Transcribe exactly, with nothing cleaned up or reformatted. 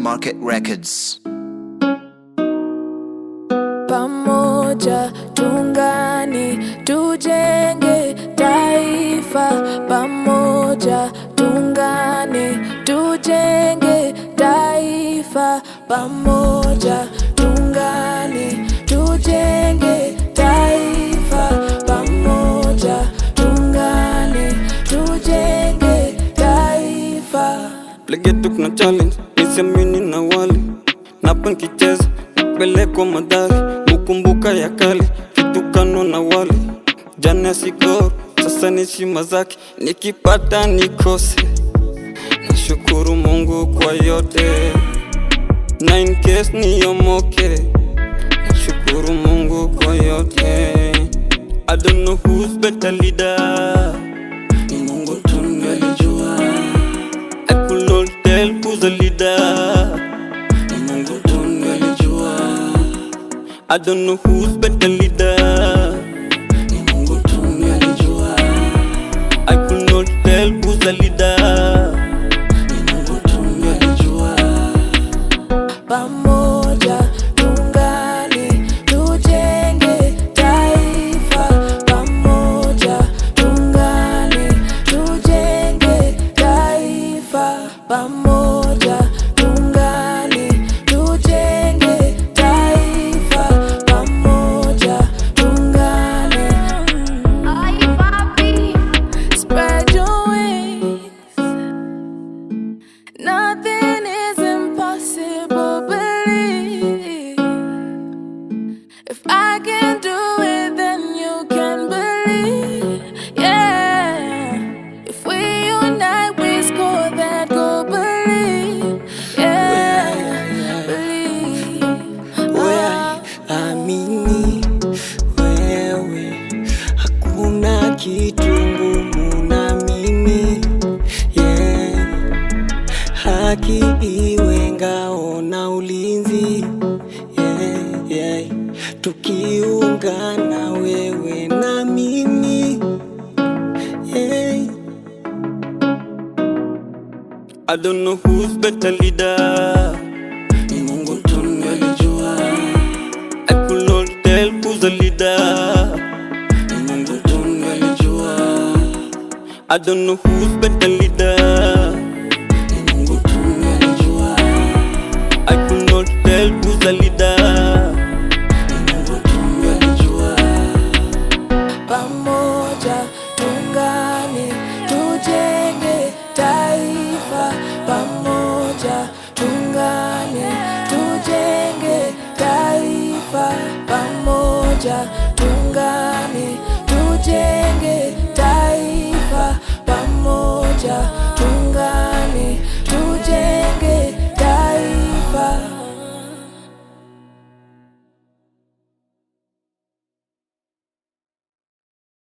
Market Records. Pamoja tungani tujenge taifa, pamoja tungani tujenge taifa, pamoja tungani tujenge taifa, pamoja tungani tujenge taifa. Legetu kuna challenge, nisiamini na wali napa nkicheza, napelekwa madari, mukumbuka ya kali, kitukano na wali jana sigoro, sasa nishima zaki, nikipata nikose. Nashukuru Mungu kwa yote, na in case niyomoke. Nashukuru Mungu kwa yote. I don't know who's better leader, ni Mungu tu ndiye alijua. I could not tell who's the leader, ni Mungu tu ndiye alijua. I don't know who's better leader, ni Mungu tu ndiye alijua. I could not tell who's the leader, ni Mungu tu ndiye alijua. Pamoja tungani tujenge taifa, pamoja tungani tujenge taifa, pamoja tungani tujenge taifa, pamoja tungani. Ay, papi. Spread your wings, nothing is impossible, believe. If I can do it, then you can believe, yeah. If we unite, we score that goal, believe, yeah. Believe, Wewe amini, wewe hakuna kitu ngumu na mimi, yeah. Haki iwe ngao na ulinzi, yeah, yeah. Tukiungana wewe na mimi, yeah. I don't know who's better leader, ni Mungu tu ndiye alijua. I could not tell who's the leader, ni Mungu tu ndiye alijua. I don't know who's better leader,